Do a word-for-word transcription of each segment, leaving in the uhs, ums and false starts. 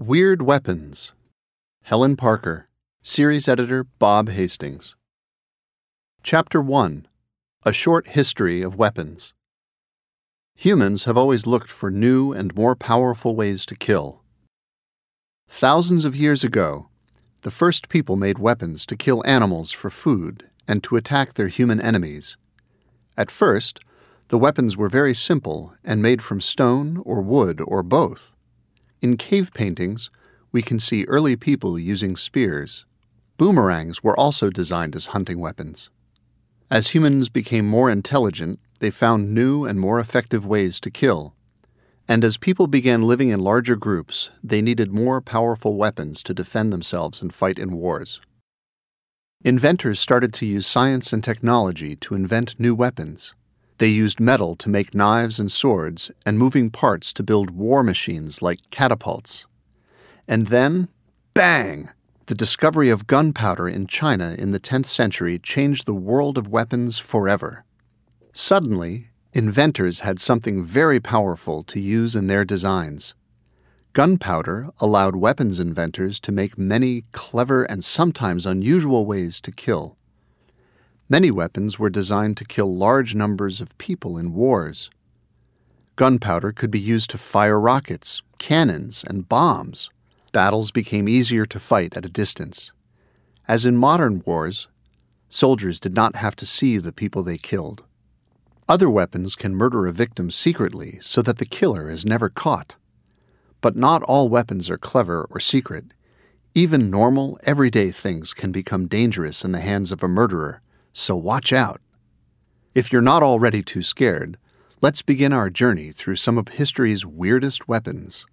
Weird Weapons. Helen Parker. Series editor Bob Hastings. Chapter one. A Short History of Weapons. Humans have always looked for new and more powerful ways to kill. Thousands of years ago, the first people made weapons to kill animals for food and to attack their human enemies. At first, the weapons were very simple and made from stone or wood or both. In cave paintings, we can see early people using spears. Boomerangs were also designed as hunting weapons. As humans became more intelligent, they found new and more effective ways to kill. And as people began living in larger groups, they needed more powerful weapons to defend themselves and fight in wars. Inventors started to use science and technology to invent new weapons. They used metal to make knives and swords and moving parts to build war machines like catapults. And then, bang! The discovery of gunpowder in China in the tenth century changed the world of weapons forever. Suddenly, inventors had something very powerful to use in their designs. Gunpowder allowed weapons inventors to make many clever and sometimes unusual ways to kill. Many weapons were designed to kill large numbers of people in wars. Gunpowder could be used to fire rockets, cannons, and bombs. Battles became easier to fight at a distance. As in modern wars, soldiers did not have to see the people they killed. Other weapons can murder a victim secretly so that the killer is never caught. But not all weapons are clever or secret. Even normal, everyday things can become dangerous in the hands of a murderer. So watch out. If you're not already too scared, let's begin our journey through some of history's weirdest weapons.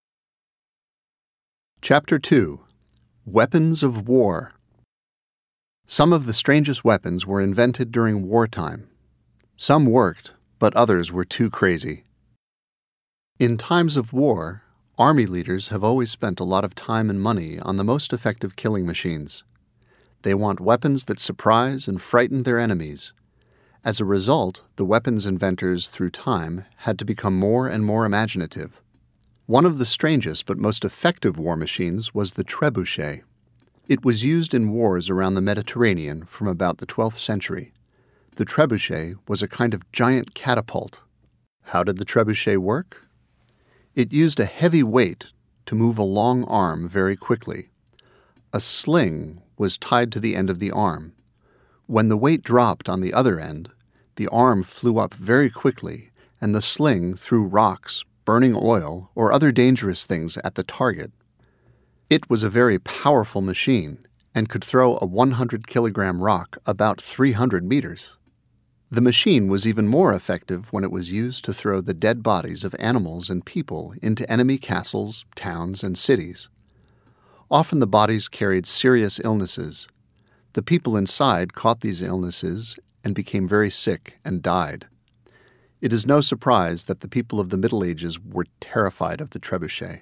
Chapter two. Weapons of War. Some of the strangest weapons were invented during wartime. Some worked, but others were too crazy. In times of war, army leaders have always spent a lot of time and money on the most effective killing machines. They want weapons that surprise and frighten their enemies. As a result, the weapons inventors through time had to become more and more imaginative. One of the strangest but most effective war machines was the trebuchet. It was used in wars around the Mediterranean from about the twelfth century. The trebuchet was a kind of giant catapult. How did the trebuchet work? It used a heavy weight to move a long arm very quickly. A sling was tied to the end of the arm. When the weight dropped on the other end, the arm flew up very quickly, and the sling threw rocks, burning oil, or other dangerous things at the target. It was a very powerful machine and could throw a one hundred kilogram rock about three hundred meters. The machine was even more effective when it was used to throw the dead bodies of animals and people into enemy castles, towns, and cities. Often the bodies carried serious illnesses. The people inside caught these illnesses and became very sick and died. It is no surprise that the people of the Middle Ages were terrified of the trebuchet.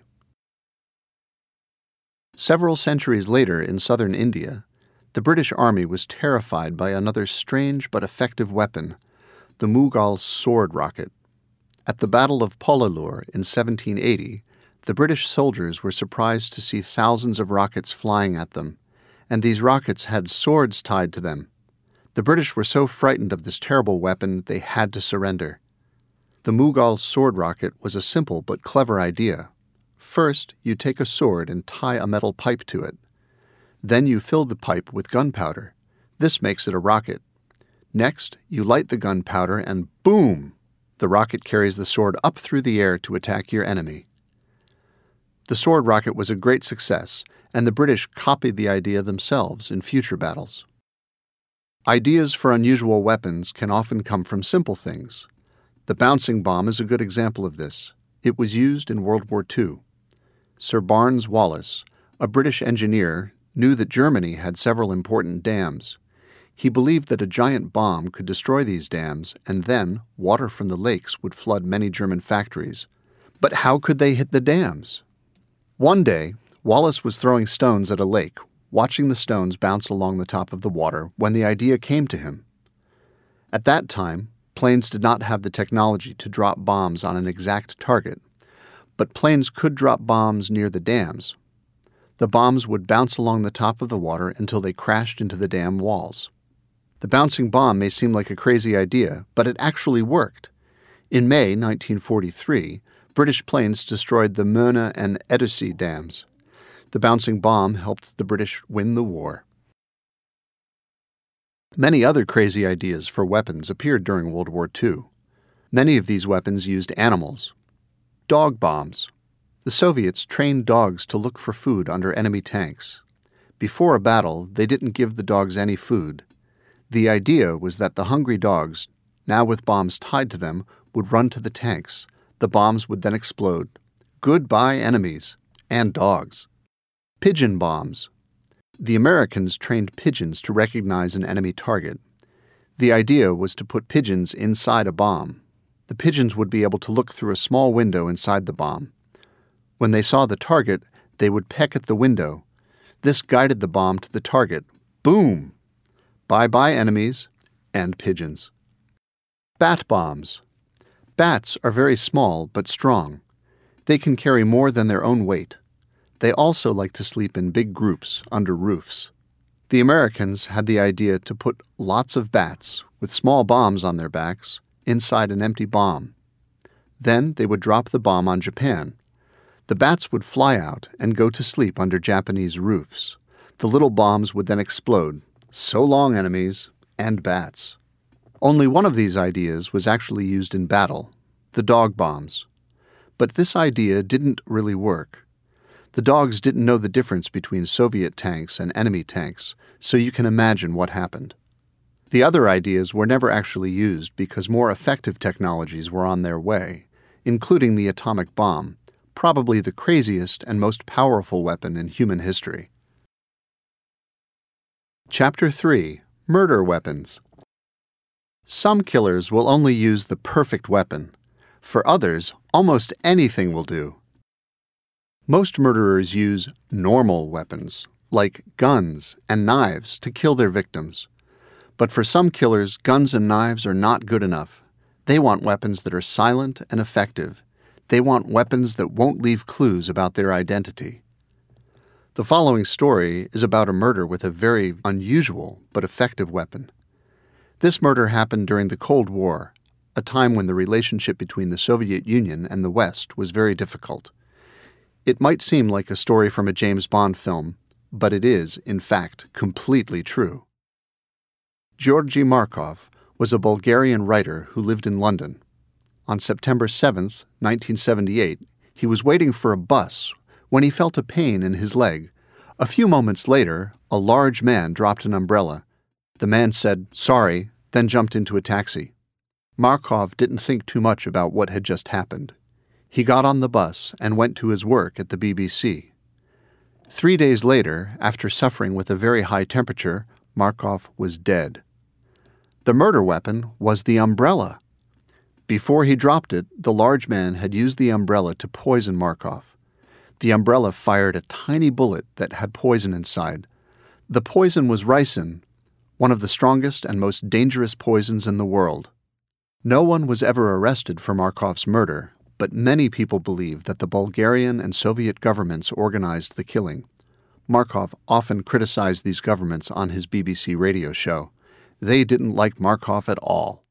Several centuries later in southern India, the British Army was terrified by another strange but effective weapon, the Mughal sword rocket. At the Battle of Polalur in seventeen eighty, the British soldiers were surprised to see thousands of rockets flying at them, and these rockets had swords tied to them. The British were so frightened of this terrible weapon they had to surrender. The Mughal sword rocket was a simple but clever idea. First, you take a sword and tie a metal pipe to it. Then you fill the pipe with gunpowder. This makes it a rocket. Next, you light the gunpowder and boom! The rocket carries the sword up through the air to attack your enemy. The sword rocket was a great success, and the British copied the idea themselves in future battles. Ideas for unusual weapons can often come from simple things. The bouncing bomb is a good example of this. It was used in World War Two. Sir Barnes Wallis, a British engineer, knew that Germany had several important dams. He believed that a giant bomb could destroy these dams, and then water from the lakes would flood many German factories. But how could they hit the dams? One day, Wallis was throwing stones at a lake, watching the stones bounce along the top of the water when the idea came to him. At that time, planes did not have the technology to drop bombs on an exact target, but planes could drop bombs near the dams. The bombs would bounce along the top of the water until they crashed into the dam walls. The bouncing bomb may seem like a crazy idea, but it actually worked. In May nineteen forty-three, British planes destroyed the Möhne and Eddissie dams. The bouncing bomb helped the British win the war. Many other crazy ideas for weapons appeared during World War Two. Many of these weapons used animals. Dog bombs. The Soviets trained dogs to look for food under enemy tanks. Before a battle, they didn't give the dogs any food. The idea was that the hungry dogs, now with bombs tied to them, would run to the tanks. The bombs would then explode. Goodbye, enemies and dogs. Pigeon bombs. The Americans trained pigeons to recognize an enemy target. The idea was to put pigeons inside a bomb. The pigeons would be able to look through a small window inside the bomb. When they saw the target, they would peck at the window. This guided the bomb to the target. Boom! Bye-bye, enemies and pigeons. Bat bombs. Bats are very small but strong. They can carry more than their own weight. They also like to sleep in big groups under roofs. The Americans had the idea to put lots of bats with small bombs on their backs inside an empty bomb. Then they would drop the bomb on Japan. The bats would fly out and go to sleep under Japanese roofs. The little bombs would then explode. So long, enemies and bats. Only one of these ideas was actually used in battle, the dog bombs. But this idea didn't really work. The dogs didn't know the difference between Soviet tanks and enemy tanks, so you can imagine what happened. The other ideas were never actually used because more effective technologies were on their way, including the atomic bomb, probably the craziest and most powerful weapon in human history. Chapter three. Murder Weapons. Some killers will only use the perfect weapon. For others, almost anything will do. Most murderers use normal weapons, like guns and knives, to kill their victims. But for some killers, guns and knives are not good enough. They want weapons that are silent and effective. They want weapons that won't leave clues about their identity. The following story is about a murder with a very unusual but effective weapon. This murder happened during the Cold War, a time when the relationship between the Soviet Union and the West was very difficult. It might seem like a story from a James Bond film, but it is, in fact, completely true. Georgy Markov was a Bulgarian writer who lived in London. On September seventh, nineteen seventy-eight, he was waiting for a bus when he felt a pain in his leg. A few moments later, a large man dropped an umbrella. The man said, "Sorry," then jumped into a taxi. Markov didn't think too much about what had just happened. He got on the bus and went to his work at the B B C. Three days later, after suffering with a very high temperature, Markov was dead. The murder weapon was the umbrella. Before he dropped it, the large man had used the umbrella to poison Markov. The umbrella fired a tiny bullet that had poison inside. The poison was ricin, one of the strongest and most dangerous poisons in the world. No one was ever arrested for Markov's murder, but many people believe that the Bulgarian and Soviet governments organized the killing. Markov often criticized these governments on his B B C radio show. They didn't like Markov at all.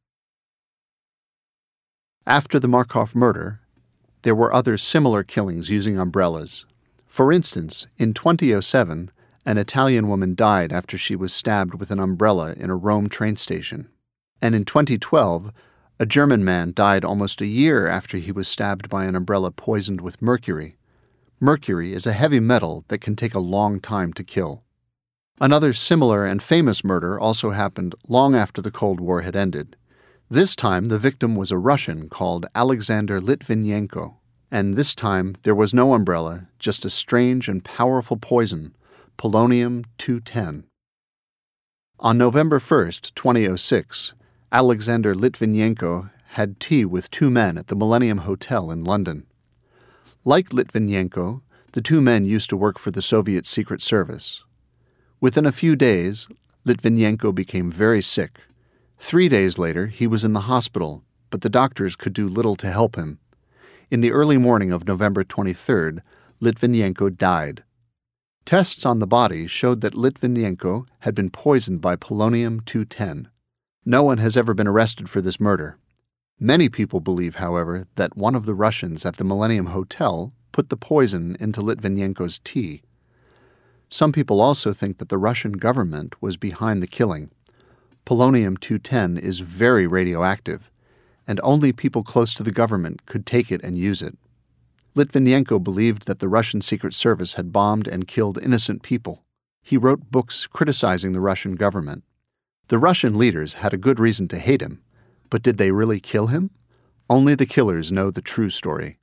After the Markov murder, there were other similar killings using umbrellas. For instance, in twenty oh seven, an Italian woman died after she was stabbed with an umbrella in a Rome train station. And in twenty twelve, a German man died almost a year after he was stabbed by an umbrella poisoned with mercury. Mercury is a heavy metal that can take a long time to kill. Another similar and famous murder also happened long after the Cold War had ended. This time, the victim was a Russian called Alexander Litvinenko, and this time there was no umbrella, just a strange and powerful poison, polonium two ten. On November first, twenty oh six, Alexander Litvinenko had tea with two men at the Millennium Hotel in London. Like Litvinenko, the two men used to work for the Soviet Secret Service. Within a few days, Litvinenko became very sick. Three days later, he was in the hospital, but the doctors could do little to help him. In the early morning of November twenty-third, Litvinenko died. Tests on the body showed that Litvinenko had been poisoned by polonium two ten. No one has ever been arrested for this murder. Many people believe, however, that one of the Russians at the Millennium Hotel put the poison into Litvinenko's tea. Some people also think that the Russian government was behind the killing. Polonium two ten is very radioactive, and only people close to the government could take it and use it. Litvinenko believed that the Russian Secret Service had bombed and killed innocent people. He wrote books criticizing the Russian government. The Russian leaders had a good reason to hate him, but did they really kill him? Only the killers know the true story.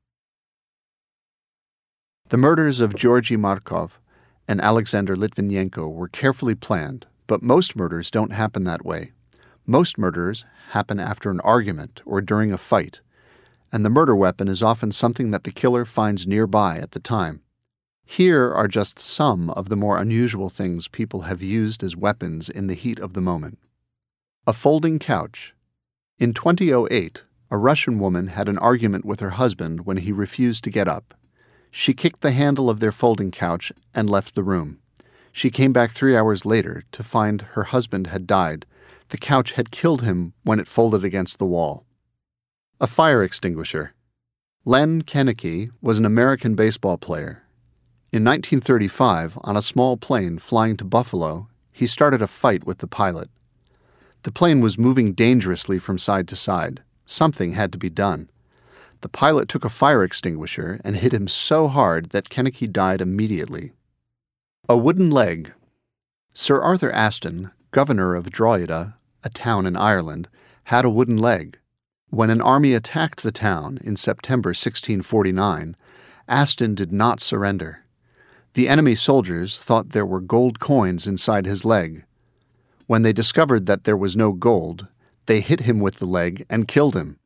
The murders of Georgy Markov and Alexander Litvinenko were carefully planned, but most murders don't happen that way. Most murders happen after an argument or during a fight, and the murder weapon is often something that the killer finds nearby at the time. Here are just some of the more unusual things people have used as weapons in the heat of the moment. A folding couch. In two thousand eight, a Russian woman had an argument with her husband when he refused to get up. She kicked the handle of their folding couch and left the room. She came back three hours later to find her husband had died. The couch had killed him when it folded against the wall. A fire extinguisher. Len Kennecke was an American baseball player. In nineteen thirty-five, on a small plane flying to Buffalo, he started a fight with the pilot. The plane was moving dangerously from side to side. Something had to be done. The pilot took a fire extinguisher and hit him so hard that Kennecke died immediately. A wooden leg. Sir Arthur Aston, governor of Drogheda, a town in Ireland, had a wooden leg. When an army attacked the town in September sixteen forty-nine, Aston did not surrender. The enemy soldiers thought there were gold coins inside his leg. When they discovered that there was no gold, they hit him with the leg and killed him.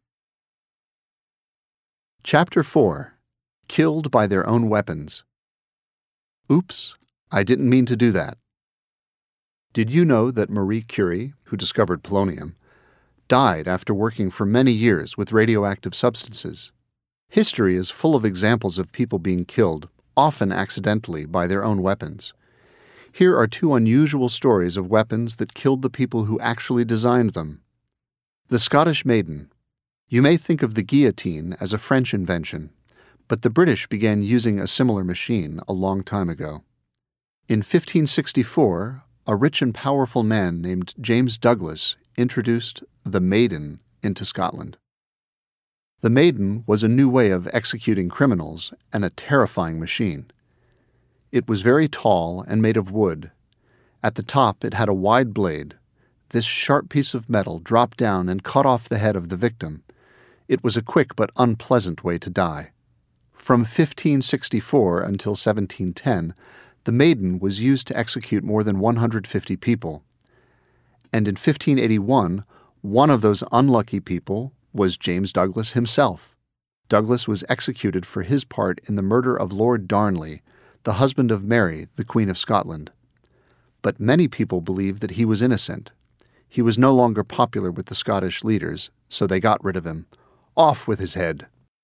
Chapter four. Killed by their own weapons. Oops, I didn't mean to do that. Did you know that Marie Curie, who discovered polonium, died after working for many years with radioactive substances? History is full of examples of people being killed, often accidentally, by their own weapons. Here are two unusual stories of weapons that killed the people who actually designed them. The Scottish Maiden. You may think of the guillotine as a French invention, but the British began using a similar machine a long time ago. In fifteen sixty-four, a rich and powerful man named James Douglas introduced the Maiden into Scotland. The Maiden was a new way of executing criminals and a terrifying machine. It was very tall and made of wood. At the top it had a wide blade. This sharp piece of metal dropped down and cut off the head of the victim. It was a quick but unpleasant way to die. From fifteen sixty-four until seventeen ten, the Maiden was used to execute more than one hundred fifty people. And in fifteen eighty-one, one of those unlucky people was James Douglas himself. Douglas was executed for his part in the murder of Lord Darnley, the husband of Mary, the Queen of Scotland. But many people believe that he was innocent. He was no longer popular with the Scottish leaders, so they got rid of him. Off with his head.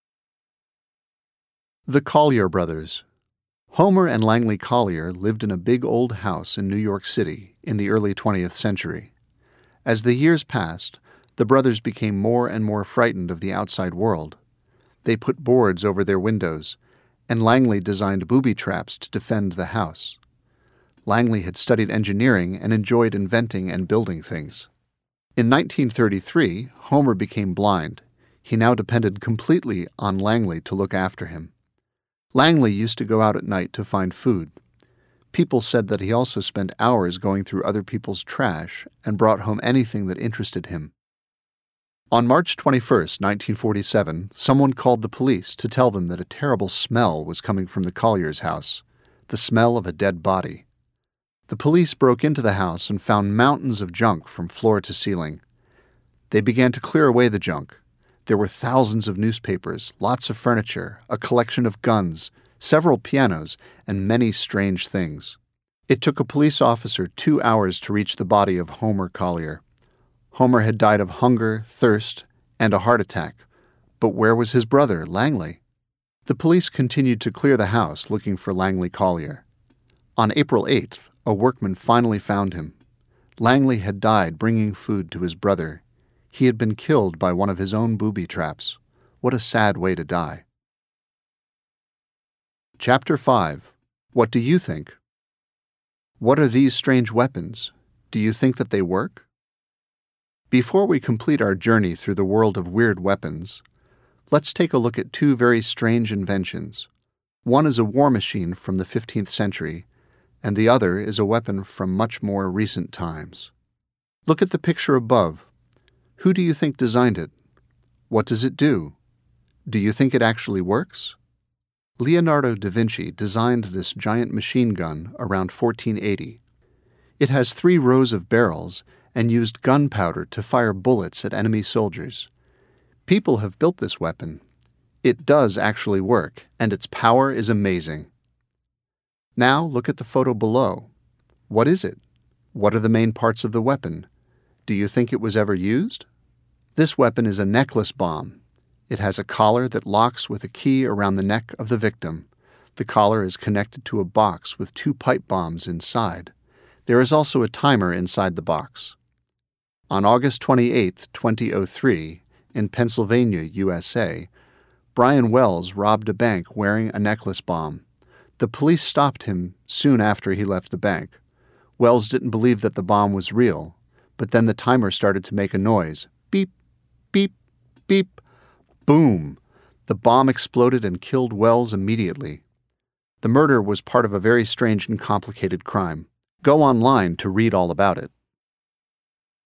The Collier Brothers. Homer and Langley Collier lived in a big old house in New York City in the early twentieth century. As the years passed, the brothers became more and more frightened of the outside world. They put boards over their windows, and Langley designed booby traps to defend the house. Langley had studied engineering and enjoyed inventing and building things. In nineteen thirty-three, Homer became blind. He now depended completely on Langley to look after him. Langley used to go out at night to find food. People said that he also spent hours going through other people's trash and brought home anything that interested him. On March twenty-first, nineteen forty-seven, someone called the police to tell them that a terrible smell was coming from the Colliers' house, the smell of a dead body. The police broke into the house and found mountains of junk from floor to ceiling. They began to clear away the junk. There were thousands of newspapers, lots of furniture, a collection of guns, several pianos, and many strange things. It took a police officer two hours to reach the body of Homer Collier. Homer had died of hunger, thirst, and a heart attack. But where was his brother, Langley? The police continued to clear the house looking for Langley Collier. On April eighth, a workman finally found him. Langley had died bringing food to his brother. He had been killed by one of his own booby traps. What a sad way to die. Chapter five. What do you think? What are these strange weapons? Do you think that they work? Before we complete our journey through the world of weird weapons, let's take a look at two very strange inventions. One is a war machine from the fifteenth century, and the other is a weapon from much more recent times. Look at the picture above. Who do you think designed it? What does it do? Do you think it actually works? Leonardo da Vinci designed this giant machine gun around fourteen eighty. It has three rows of barrels and used gunpowder to fire bullets at enemy soldiers. People have built this weapon. It does actually work, and its power is amazing. Now look at the photo below. What is it? What are the main parts of the weapon? Do you think it was ever used? This weapon is a necklace bomb. It has a collar that locks with a key around the neck of the victim. The collar is connected to a box with two pipe bombs inside. There is also a timer inside the box. On August twenty-eighth, two thousand three, in Pennsylvania, U S A, Brian Wells robbed a bank wearing a necklace bomb. The police stopped him soon after he left the bank. Wells didn't believe that the bomb was real, but then the timer started to make a noise. Beep, beep, beep. Boom! The bomb exploded and killed Wells immediately. The murder was part of a very strange and complicated crime. Go online to read all about it.